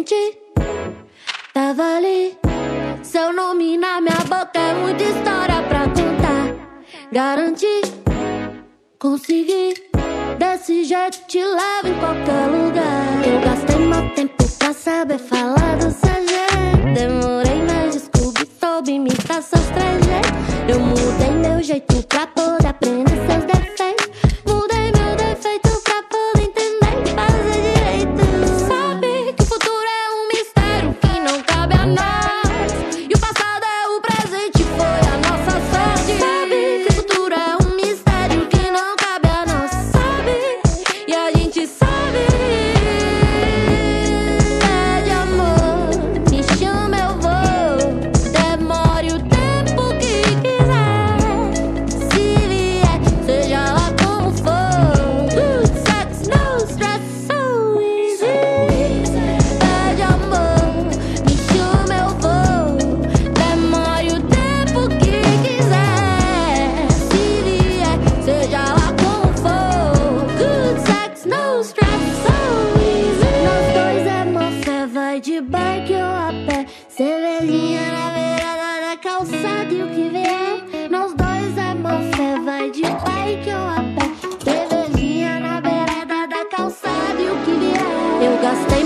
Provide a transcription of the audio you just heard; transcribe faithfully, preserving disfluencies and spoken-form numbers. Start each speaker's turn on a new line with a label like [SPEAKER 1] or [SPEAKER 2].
[SPEAKER 1] gente tava ali. Seu nome na minha boca é muita história pra contar. Garanti, consegui. Desse jeito te levo em qualquer lugar. Eu gastei meu tempo pra saber falar do seu jeito. Demorei, mas descobri, soube imitar seus trejeitos. Eu mudei meu jeito pra poder aprender seus defeitos. Mudei meu defeito pra poder entender e fazer direito. Sabe que o futuro é um mistério que não cabe a nós. E o passado é o presente, foi a nossa sorte. Sabe que o futuro é um mistério que não cabe a nós. Sabe, e a gente sabe. Pede amor, me chama, eu vou. Demore o tempo que quiser. Se vier, seja lá como for. Good sex, no stress, so easy. Pede amor, me chama, eu vou. Demore o tempo que quiser. Se vier, seja lá como for. Good sex, no stress, so easy. Nós dois é mó fé, vai de bike ou a pé. Cervejinha na beirada da calçada e o que vier. Nós dois é mó fé, vai de bike ou a pé. Cervejinha na beirada da calçada e o que vier. Eu gastei